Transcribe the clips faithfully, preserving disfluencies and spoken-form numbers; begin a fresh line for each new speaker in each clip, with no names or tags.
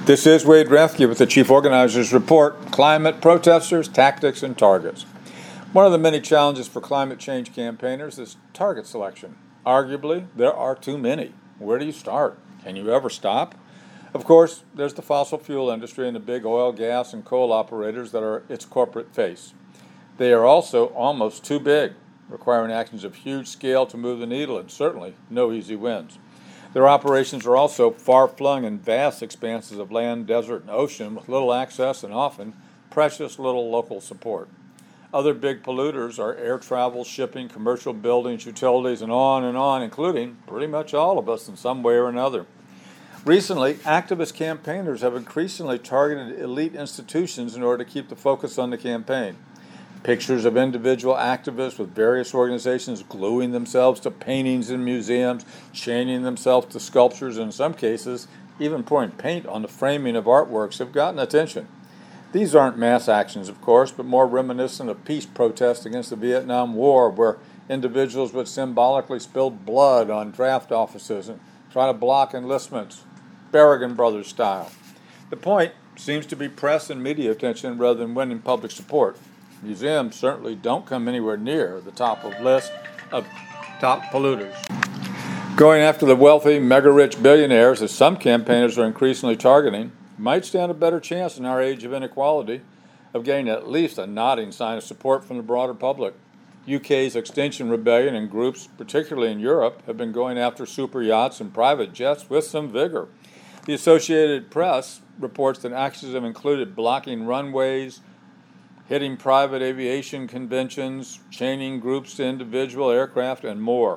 This is Wade Rathke with the Chief Organizer's Report, Climate Protesters, Tactics, and Targets. One of the many challenges for climate change campaigners is target selection. Arguably, there are too many. Where do you start? Can you ever stop? Of course, there's the fossil fuel industry and the big oil, gas, and coal operators that are its corporate face. They are also almost too big, requiring actions of huge scale to move the needle, and certainly no easy wins. Their operations are also far-flung in vast expanses of land, desert, and ocean with little access and often precious little local support. Other big polluters are air travel, shipping, commercial buildings, utilities, and on and on, including pretty much all of us in some way or another. Recently, activist campaigners have increasingly targeted elite institutions in order to keep the focus on the campaign. Pictures of individual activists with various organizations gluing themselves to paintings in museums, chaining themselves to sculptures, and in some cases, even pouring paint on the framing of artworks have gotten attention. These aren't mass actions, of course, but more reminiscent of peace protests against the Vietnam War, where individuals would symbolically spill blood on draft offices and try to block enlistments, Berrigan Brothers style. The point seems to be press and media attention rather than winning public support. Museums certainly don't come anywhere near the top of list of top polluters. Going after the wealthy, mega-rich billionaires, as some campaigners are increasingly targeting, might stand a better chance in our age of inequality of getting at least a nodding sign of support from the broader public. U K's Extinction Rebellion and groups, particularly in Europe, have been going after super yachts and private jets with some vigor. The Associated Press reports that actions have included blocking runways, hitting private aviation conventions, chaining groups to individual aircraft, and more.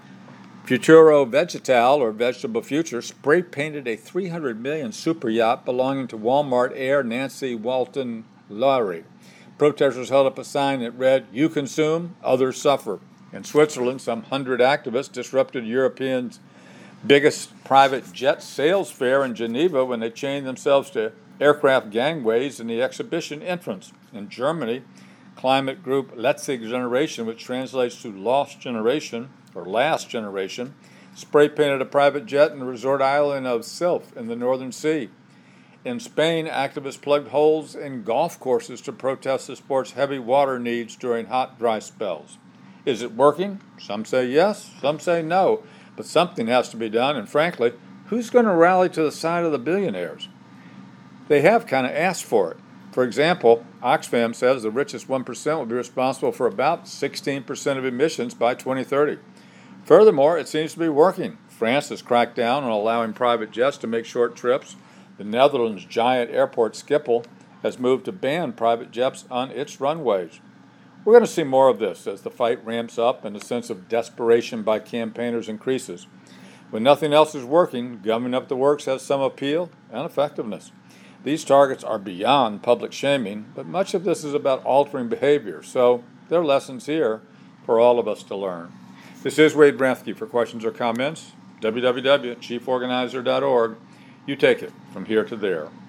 Futuro Vegetal, or Vegetable Future, spray-painted a three hundred million dollars super yacht belonging to Walmart heir Nancy Walton Lowry. Protesters held up a sign that read, "You consume, others suffer." In Switzerland, some hundred activists disrupted Europeans' biggest private jet sales fair in Geneva when they chained themselves to aircraft gangways in the exhibition entrance. In Germany, climate group Letzte Generation, which translates to Lost Generation or Last Generation, spray-painted a private jet in the resort island of Sylph in the Northern Sea. In Spain, activists plugged holes in golf courses to protest the sport's heavy water needs during hot, dry spells. Is it working? Some say yes, some say no, but something has to be done, and frankly, who's going to rally to the side of the billionaires? They have kind of asked for it. For example, Oxfam says the richest one percent will be responsible for about sixteen percent of emissions by twenty thirty. Furthermore, it seems to be working. France has cracked down on allowing private jets to make short trips. The Netherlands' giant airport Schiphol has moved to ban private jets on its runways. We're going to see more of this as the fight ramps up and the sense of desperation by campaigners increases. When nothing else is working, gumming up the works has some appeal and effectiveness. These targets are beyond public shaming, but much of this is about altering behavior, so there are lessons here for all of us to learn. This is Wade Rathke. For questions or comments, w w w dot chief organizer dot org. You take it from here to there.